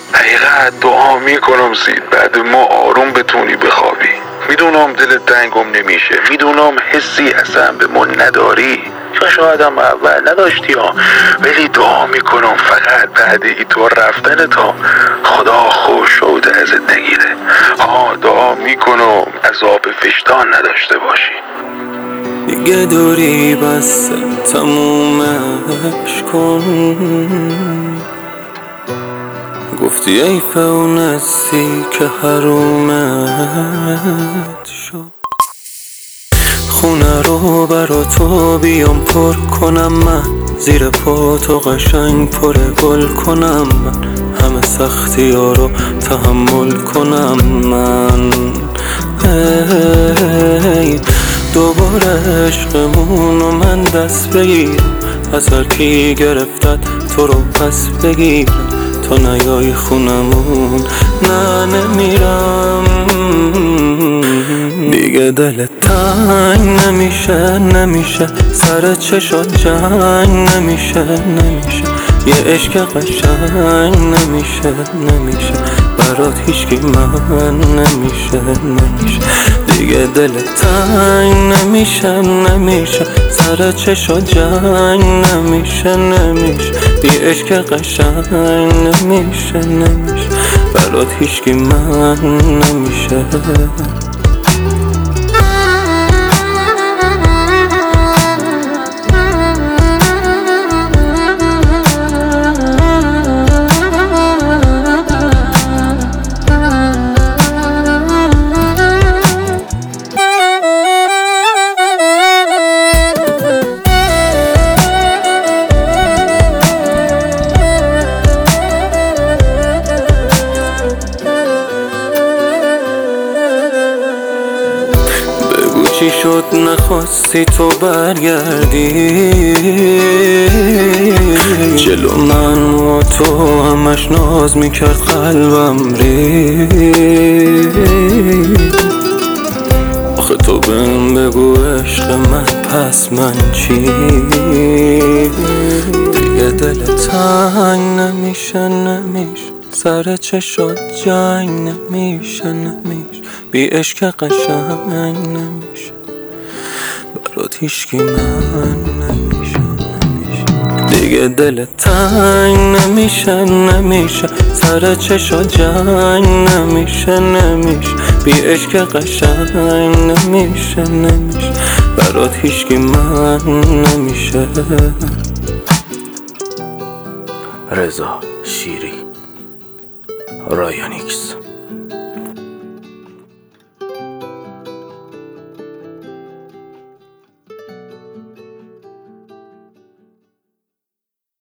حقیقت دعا میکنم سید بعد ما آروم بتونی بخوابی. میدونم دلت تنگم نمیشه، میدونم حسی اصلا به ما نداری یا شاید هم اول نداشتی ها، ولی دعا میکنم فقط بعد ای تو رفتن تا خدا خوش شده ازت نگیره. دعا میکنم عذاب وجدان نداشته باشی. دیگه دوری بس تمومش کن، گفتی ای فونسی که حرومت شد. خونه رو برا تو بیام پر کنم من، زیر پا تو قشنگ پر گل کنم من، همه سختی ها رو تحمل کنم من. دوباره عشقمون و من دست بگیرم، از هر کی گرفتت تو رو پس بگیرم، تا نیای خونمون نه نمیرم. دیگه دلت تنگ نمیشه سر چشات جنگ نمیشه یه عشق قشنگ نمیشه برات هیچکی من نمیشه. دیگه دلت تنگ نمیشه سر چشات جنگ نمیشه یه عشق قشنگ نمیشه برات هیچکی من نمیشه. چی شد نخواستی تو برگردی جلو من و تو همش ناز میکرد قلبم آخه تو بهم بگو عشق من پس من چی؟ دیگه دل تنگ نمیشه سر چشات جنگ نمیشه بی عشق قشنگ نمیشه برات هیچکی من نمیشه. دیگه دل تنگ نمیشه سر چشات جنگ نمیشه بی عشق قشنگ نمیشه برات هیچکی من نمیشه. رضا شیری، رایانیکس.